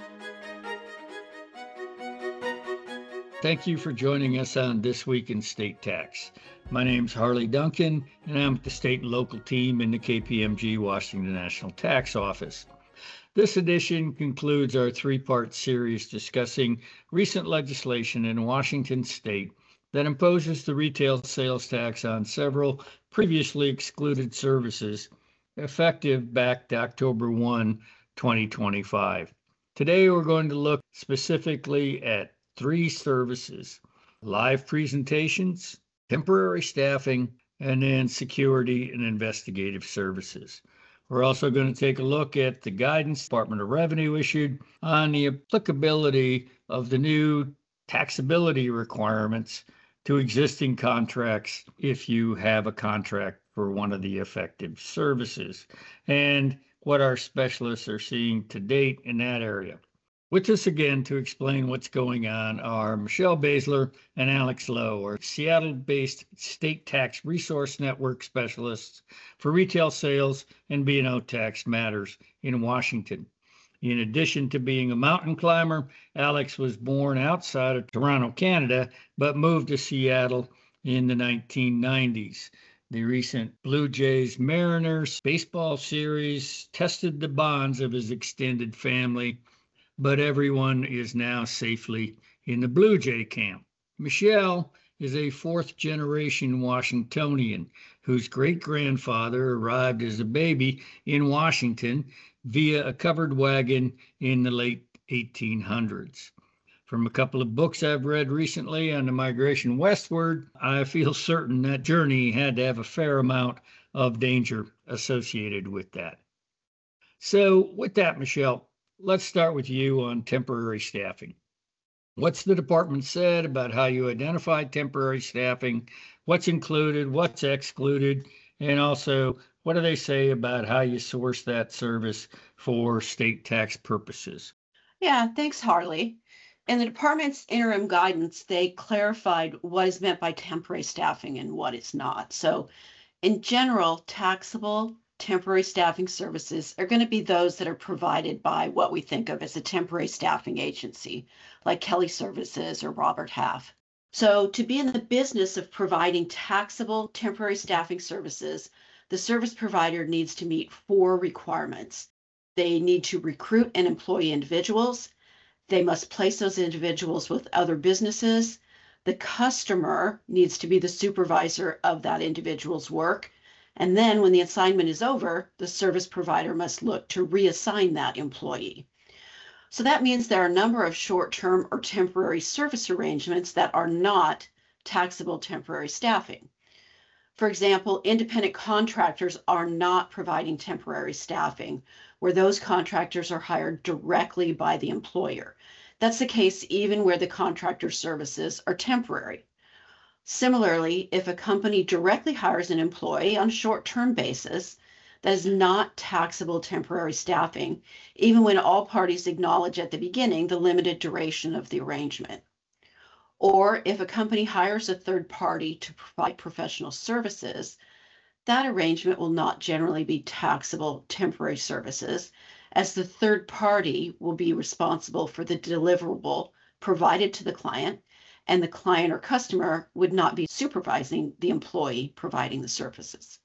Thank you for joining us on This Week in State Tax. My name's Harley Duncan, and I'm with the state and local team in the KPMG Washington National Tax Office. This edition concludes our three-part series discussing recent legislation in Washington state that imposes the retail sales tax on several previously excluded services, effective back to October 1, 2025. Today, we're going to look specifically at three services: live presentations, temporary staffing, and then security and investigative services. We're also going to take a look at the guidance Department of Revenue issued on the applicability of the new taxability requirements to existing contracts if you have a contract for one of the affected services, and what our specialists are seeing to date in that area. With us again to explain what's going on are Michelle Baszler and Alex Lowe, our Seattle-based State Tax Resource Network specialists for retail sales and B&O tax matters in Washington. In addition to being a mountain climber, Alex was born outside of Toronto, Canada, but moved to Seattle in the 1990s. The recent Blue Jays Mariners baseball series tested the bonds of his extended family, but everyone is now safely in the Blue Jay camp. Michelle is a fourth-generation Washingtonian whose great-grandfather arrived as a baby in Washington via a covered wagon in the late 1800s. From a couple of books I've read recently on the migration westward, I feel certain that journey had to have a fair amount of danger associated with that. So with that, Michelle, let's start with you on temporary staffing. What's the department said about how you identify temporary staffing, what's included, what's excluded, and also what do they say about how you source that service for state tax purposes? Yeah, thanks, Harley. In the department's interim guidance, they clarified what is meant by temporary staffing and what is not. So in general, taxable temporary staffing services are going to be those that are provided by what we think of as a temporary staffing agency, like Kelly Services or Robert Half. So to be in the business of providing taxable temporary staffing services, the service provider needs to meet four requirements. They need to recruit and employ individuals. They must place those individuals with other businesses. The customer needs to be the supervisor of that individual's work. And then when the assignment is over, the service provider must look to reassign that employee. So that means there are a number of short-term or temporary service arrangements that are not taxable temporary staffing. For example, independent contractors are not providing temporary staffing, where those contractors are hired directly by the employer. That's the case even where the contractor services are temporary. Similarly, if a company directly hires an employee on a short-term basis, that is not taxable temporary staffing, even when all parties acknowledge at the beginning the limited duration of the arrangement. Or if a company hires a third party to provide professional services, that arrangement will not generally be taxable temporary services, as the third party will be responsible for the deliverable provided to the client, and the client or customer would not be supervising the employee providing the services.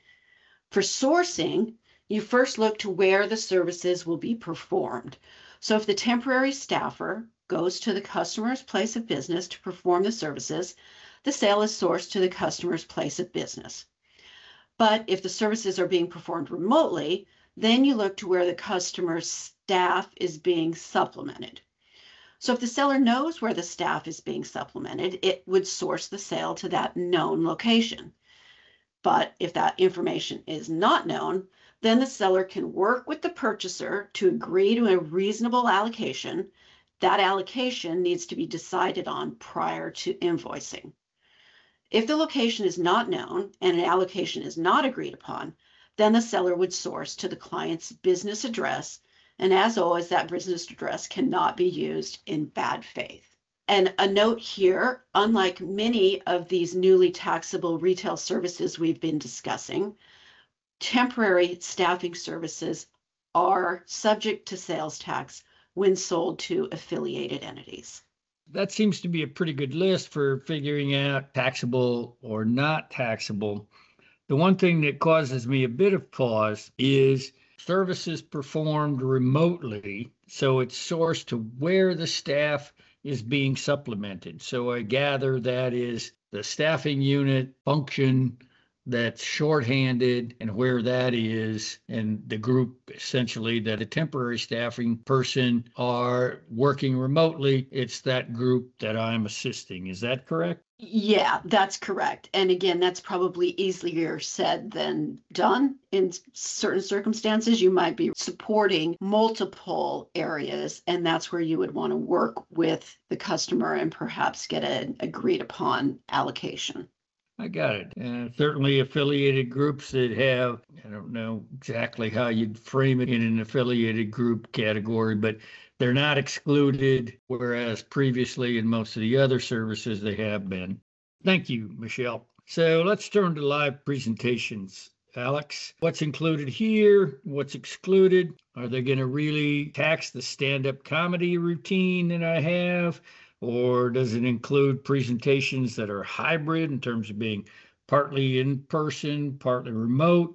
For sourcing, you first look to where the services will be performed. So if the temporary staffer goes to the customer's place of business to perform the services, the sale is sourced to the customer's place of business. But if the services are being performed remotely, then you look to where the customer's staff is being supplemented. So if the seller knows where the staff is being supplemented, it would source the sale to that known location. But if that information is not known, then the seller can work with the purchaser to agree to a reasonable allocation. That allocation needs to be decided on prior to invoicing. If the location is not known and an allocation is not agreed upon, then the seller would source to the client's business address. And as always, that business address cannot be used in bad faith. And a note here, unlike many of these newly taxable retail services we've been discussing, temporary staffing services are subject to sales tax when sold to affiliated entities. That seems to be a pretty good list for figuring out taxable or not taxable. The one thing that causes me a bit of pause is services performed remotely. So it's sourced to where the staff is being supplemented. So I gather that is the staffing unit function that's shorthanded and where that is, and the group essentially that a temporary staffing person are working remotely. It's that group that I'm assisting. Is that correct? Yeah, that's correct. And again, that's probably easier said than done. In certain circumstances, you might be supporting multiple areas, and that's where you would want to work with the customer and perhaps get an agreed upon allocation. I got it. Certainly affiliated groups that have, I don't know exactly how you'd frame it in an affiliated group category, but they're not excluded, whereas previously in most of the other services they have been. Thank you, Michelle. So let's turn to live presentations. Alex, what's included here? What's excluded? Are they going to really tax the stand-up comedy routine that I have? Or does it include presentations that are hybrid in terms of being partly in person, partly remote?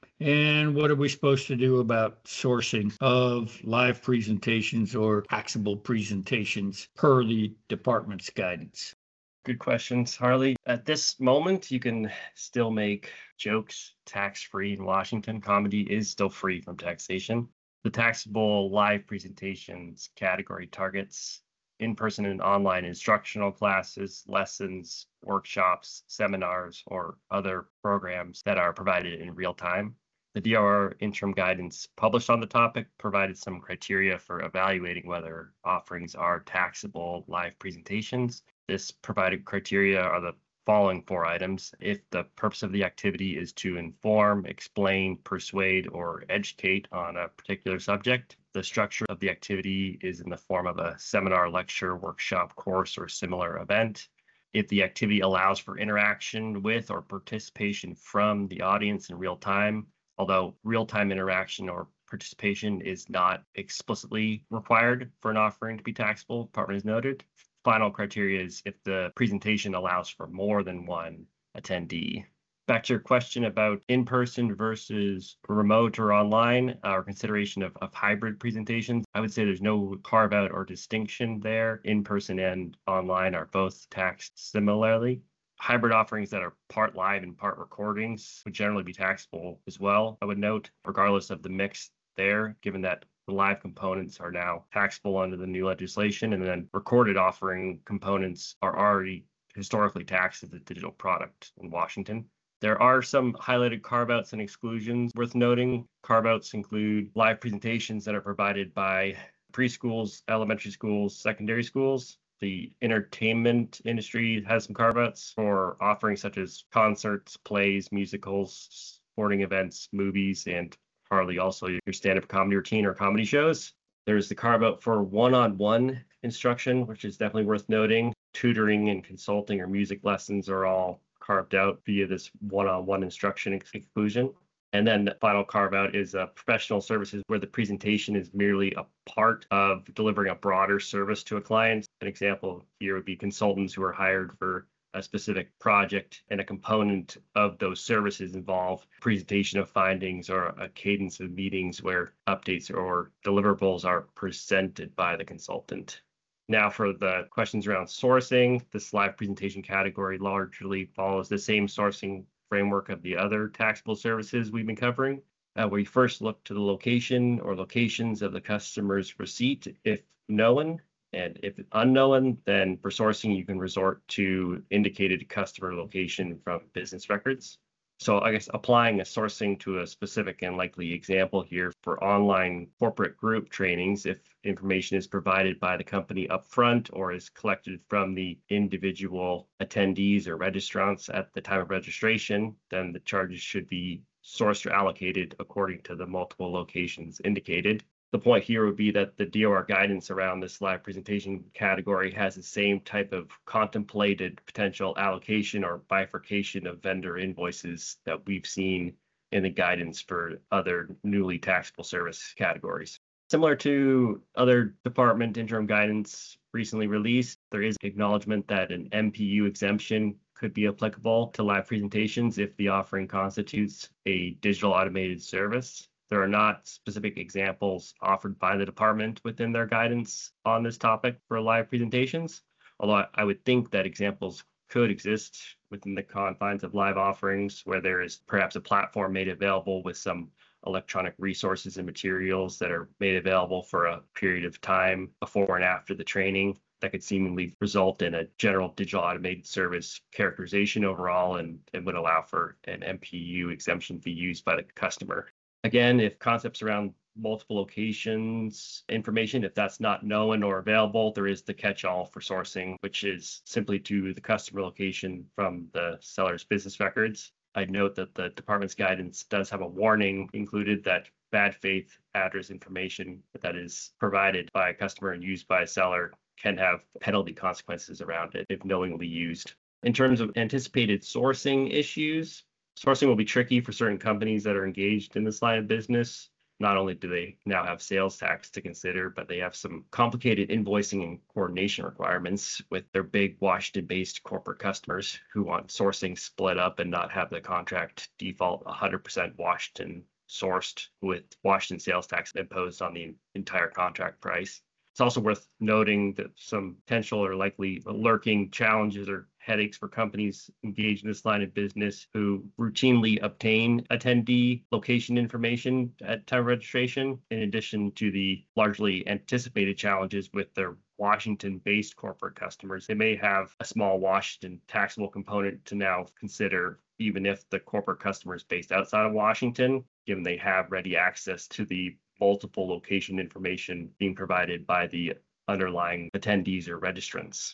And what are we supposed to do about sourcing of live presentations or taxable presentations per the department's guidance? Good questions, Harley. At this moment, you can still make jokes tax-free in Washington. Comedy is still free from taxation. The taxable live presentations category targets in-person and online instructional classes, lessons, workshops, seminars, or other programs that are provided in real time. The DOR interim guidance published on the topic provided some criteria for evaluating whether offerings are taxable live presentations. This provided criteria are the following 4 items. If the purpose of the activity is to inform, explain, persuade, or educate on a particular subject, the structure of the activity is in the form of a seminar, lecture, workshop, course, or similar event. If the activity allows for interaction with or participation from the audience in real time, although real-time interaction or participation is not explicitly required for an offering to be taxable, department has noted. Final criteria is if the presentation allows for more than one attendee. Back to your question about in-person versus remote or online, or consideration of hybrid presentations, I would say there's no carve out or distinction there. In-person and online are both taxed similarly. Hybrid offerings that are part live and part recordings would generally be taxable as well, I would note, regardless of the mix there, given that the live components are now taxable under the new legislation, and then recorded offering components are already historically taxed as a digital product in Washington. There are some highlighted carve-outs and exclusions worth noting. Carve-outs include live presentations that are provided by preschools, elementary schools, secondary schools. The entertainment industry has some carve-outs for offerings such as concerts, plays, musicals, sporting events, movies, and Harley, also your stand-up comedy routine or comedy shows. There's the carve-out for one-on-one instruction, which is definitely worth noting. Tutoring and consulting or music lessons are all carved out via this one-on-one instruction exclusion. And then the final carve out is professional services where the presentation is merely a part of delivering a broader service to a client. An example here would be consultants who are hired for a specific project, and a component of those services involve presentation of findings or a cadence of meetings where updates or deliverables are presented by the consultant. Now for the questions around sourcing, this live presentation category largely follows the same sourcing framework of the other taxable services we've been covering. We first look to the location or locations of the customer's receipt if known, and if unknown, then for sourcing, you can resort to indicated customer location from business records. So I guess applying a sourcing to a specific and likely example here for online corporate group trainings, if information is provided by the company upfront or is collected from the individual attendees or registrants at the time of registration, then the charges should be sourced or allocated according to the multiple locations indicated. The point here would be that the DOR guidance around this live presentation category has the same type of contemplated potential allocation or bifurcation of vendor invoices that we've seen in the guidance for other newly taxable service categories. Similar to other department interim guidance recently released, there is acknowledgement that an MPU exemption could be applicable to live presentations if the offering constitutes a digital automated service. There are not specific examples offered by the department within their guidance on this topic for live presentations, although I would think that examples could exist within the confines of live offerings where there is perhaps a platform made available with some electronic resources and materials that are made available for a period of time before and after the training that could seemingly result in a general digital automated service characterization overall and would allow for an MPU exemption to be used by the customer. Again, if concepts around multiple locations information, if that's not known or available, there is the catch-all for sourcing, which is simply to the customer location from the seller's business records. I'd note that the department's guidance does have a warning included that bad faith address information that is provided by a customer and used by a seller can have penalty consequences around it if knowingly used. In terms of anticipated sourcing issues, sourcing will be tricky for certain companies that are engaged in this line of business. Not only do they now have sales tax to consider, but they have some complicated invoicing and coordination requirements with their big Washington-based corporate customers who want sourcing split up and not have the contract default 100% Washington sourced with Washington sales tax imposed on the entire contract price. It's also worth noting that some potential or likely lurking challenges or headaches for companies engaged in this line of business who routinely obtain attendee location information at time of registration, in addition to the largely anticipated challenges with their Washington-based corporate customers. They may have a small Washington taxable component to now consider, even if the corporate customer is based outside of Washington, given they have ready access to the multiple location information being provided by the underlying attendees or registrants.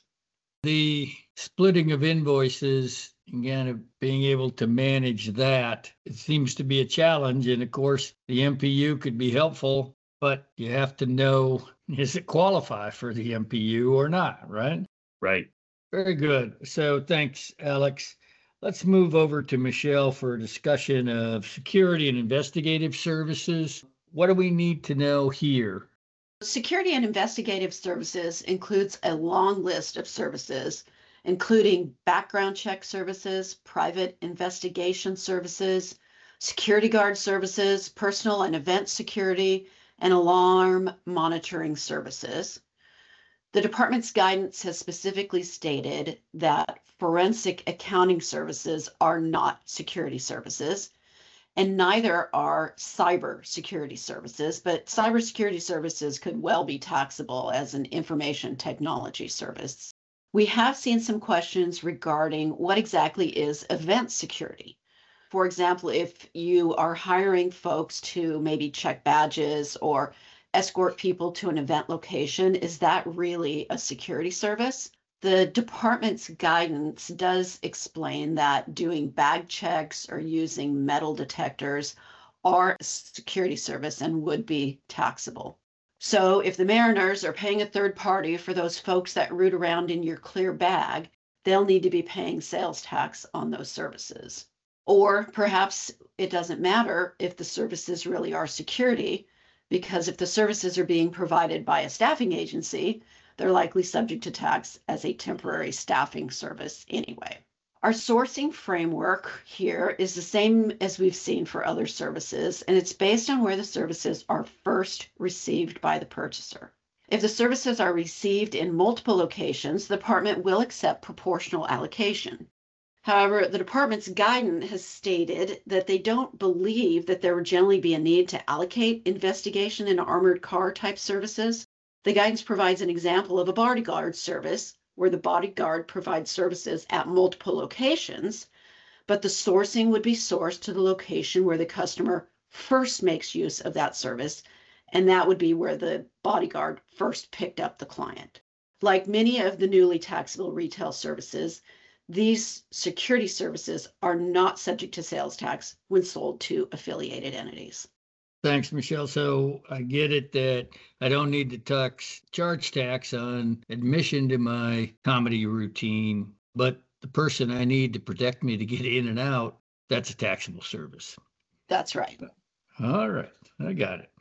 The splitting of invoices, again, being able to manage that, it seems to be a challenge. And of course, the MPU could be helpful, but you have to know, does it qualify for the MPU or not, right? Right. Very good. So thanks, Alex. Let's move over to Michelle for a discussion of security and investigative services. What do we need to know here? Security and investigative services includes a long list of services, including background check services, private investigation services, security guard services, personal and event security, and alarm monitoring services. The department's guidance has specifically stated that forensic accounting services are not security services, and neither are cybersecurity services, but cybersecurity services could well be taxable as an information technology service. We have seen some questions regarding what exactly is event security. For example, if you are hiring folks to maybe check badges or escort people to an event location, is that really a security service? The department's guidance does explain that doing bag checks or using metal detectors are a security service and would be taxable. So if the mariners are paying a third party for those folks that root around in your clear bag, they'll need to be paying sales tax on those services. Or perhaps it doesn't matter if the services really are security, because if the services are being provided by a staffing agency, they're likely subject to tax as a temporary staffing service anyway. Our sourcing framework here is the same as we've seen for other services, and it's based on where the services are first received by the purchaser. If the services are received in multiple locations, the department will accept proportional allocation. However, the department's guidance has stated that they don't believe that there would generally be a need to allocate investigation and armored car type services. The guidance provides an example of a bodyguard service where the bodyguard provides services at multiple locations, but the sourcing would be sourced to the location where the customer first makes use of that service, and that would be where the bodyguard first picked up the client. Like many of the newly taxable retail services, these security services are not subject to sales tax when sold to affiliated entities. Thanks, Michelle. So I get it that I don't need to charge tax on admission to my comedy routine, but the person I need to protect me to get in and out, that's a taxable service. That's right. All right, I got it.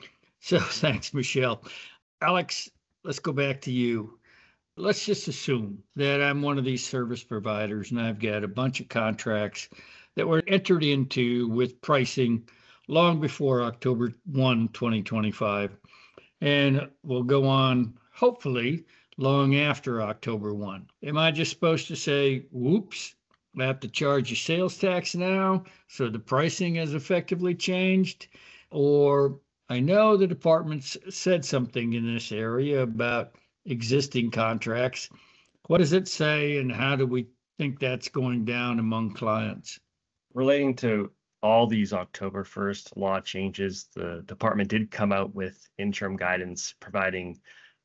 So thanks, Michelle. Alex, let's go back to you. Let's just assume that I'm one of these service providers and I've got a bunch of contracts that were entered into with pricing long before October 1, 2025, and will go on, hopefully, long after October 1. Am I just supposed to say, whoops, I have to charge you sales tax now, so the pricing has effectively changed? Or I know the department's said something in this area about existing contracts. What does it say, and how do we think that's going down among clients? Relating to all these October 1st law changes, the department did come out with interim guidance providing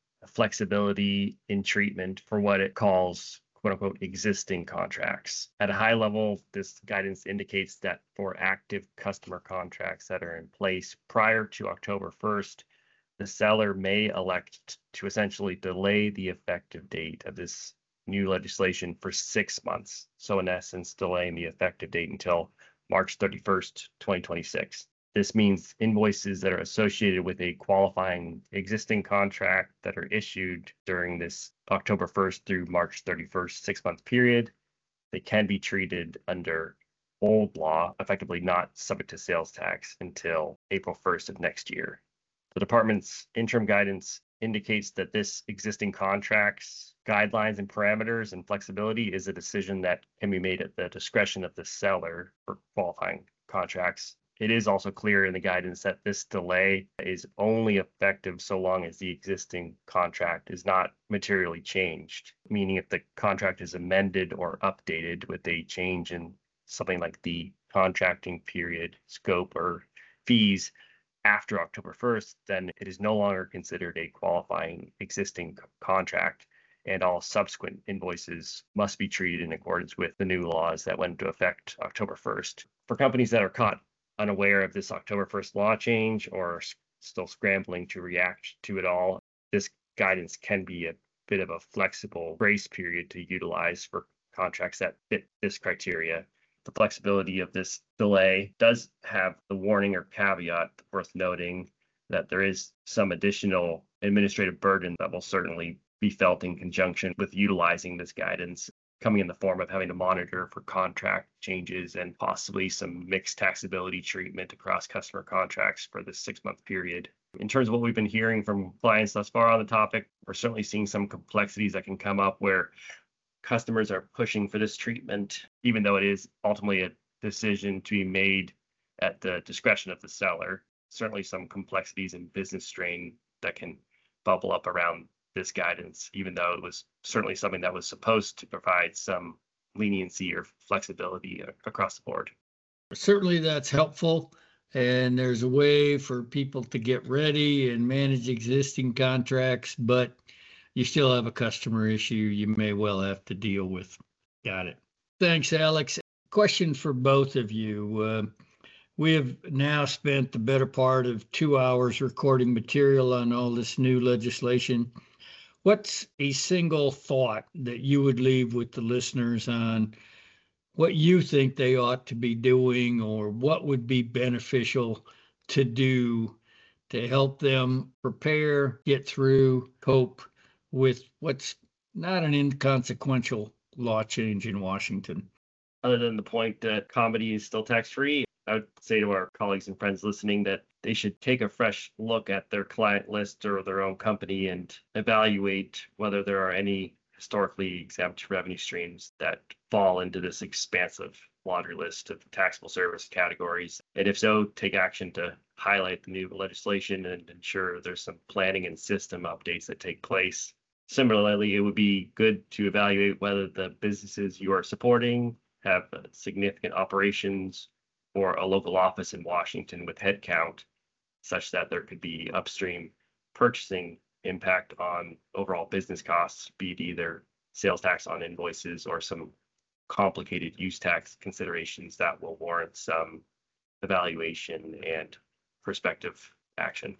flexibility in treatment for what it calls quote unquote existing contracts. At a high level, this guidance indicates that for active customer contracts that are in place prior to October 1st, the seller may elect to essentially delay the effective date of this new legislation for 6 months. So in essence, delaying the effective date until March 31st, 2026. This means invoices that are associated with a qualifying existing contract that are issued during this October 1st through March 31st 6-month period, they can be treated under old law, effectively not subject to sales tax until April 1st of next year. The department's interim guidance indicates that this existing contracts, guidelines and parameters and flexibility is a decision that can be made at the discretion of the seller for qualifying contracts. It is also clear in the guidance that this delay is only effective so long as the existing contract is not materially changed, meaning if the contract is amended or updated with a change in something like the contracting period, scope, or fees, after October 1st, then it is no longer considered a qualifying existing contract, and all subsequent invoices must be treated in accordance with the new laws that went into effect October 1st. For companies that are caught unaware of this October 1st law change or still scrambling to react to it all, this guidance can be a bit of a flexible grace period to utilize for contracts that fit this criteria. The flexibility of this delay does have the warning or caveat worth noting that there is some additional administrative burden that will certainly be felt in conjunction with utilizing this guidance, coming in the form of having to monitor for contract changes and possibly some mixed taxability treatment across customer contracts for this 6-month period. In terms of what we've been hearing from clients thus far on the topic, we're certainly seeing some complexities that can come up where customers are pushing for this treatment, even though it is ultimately a decision to be made at the discretion of the seller. Certainly some complexities and business strain that can bubble up around this guidance, even though it was certainly something that was supposed to provide some leniency or flexibility across the board. Certainly that's helpful. And there's a way for people to get ready and manage existing contracts, but you still have a customer issue you may well have to deal with. Got it. Thanks, Alex. Question for both of you. We have now spent the better part of 2 hours recording material on all this new legislation. What's a single thought that you would leave with the listeners on what you think they ought to be doing, or what would be beneficial to do to help them prepare, get through, cope with what's not an inconsequential law change in Washington? Other than the point that comedy is still tax-free, I would say to our colleagues and friends listening that they should take a fresh look at their client list or their own company and evaluate whether there are any historically exempt revenue streams that fall into this expansive laundry list of taxable service categories. And if so, take action to highlight the new legislation and ensure there's some planning and system updates that take place. Similarly, it would be good to evaluate whether the businesses you are supporting have significant operations or a local office in Washington with headcount, such that there could be upstream purchasing impact on overall business costs, be it either sales tax on invoices or some complicated use tax considerations that will warrant some evaluation and prospective action.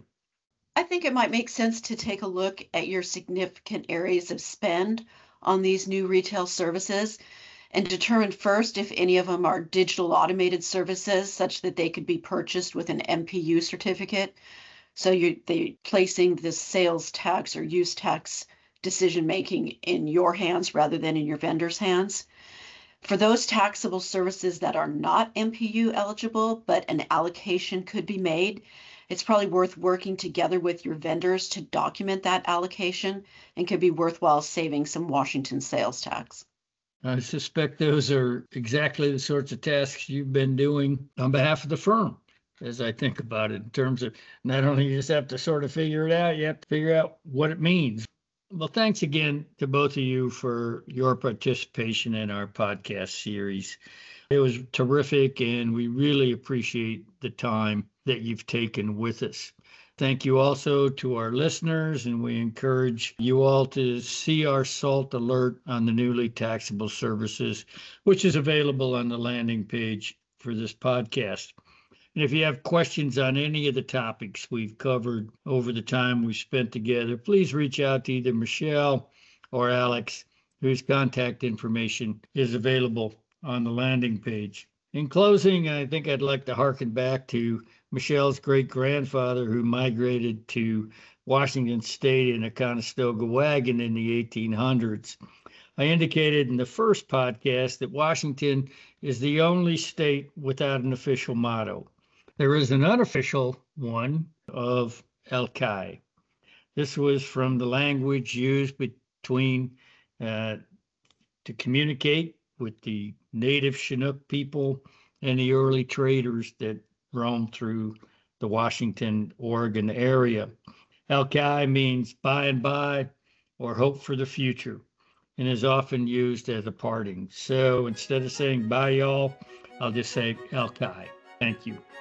I think it might make sense to take a look at your significant areas of spend on these new retail services and determine first if any of them are digital automated services such that they could be purchased with an MPU certificate. So they placing the sales tax or use tax decision making in your hands rather than in your vendor's hands. For those taxable services that are not MPU eligible, but an allocation could be made, it's probably worth working together with your vendors to document that allocation and could be worthwhile saving some Washington sales tax. I suspect those are exactly the sorts of tasks you've been doing on behalf of the firm, as I think about it, in terms of not only you just have to sort of figure it out, you have to figure out what it means. Well, thanks again to both of you for your participation in our podcast series. It was terrific, and we really appreciate the time that you've taken with us. Thank you also to our listeners, and we encourage you all to see our SALT alert on the newly taxable services, which is available on the landing page for this podcast. And if you have questions on any of the topics we've covered over the time we've spent together, please reach out to either Michelle or Alex, whose contact information is available on the landing page. In closing, I think I'd like to harken back to Michelle's great-grandfather who migrated to Washington State in a Conestoga wagon in the 1800s. I indicated in the first podcast that Washington is the only state without an official motto. There is an unofficial one of Elkai. This was from the language used between to communicate with the native Chinook people and the early traders that roamed through the Washington, Oregon area. Elkai means by and by or hope for the future and is often used as a parting. So instead of saying bye y'all, I'll just say Elkai. Thank you.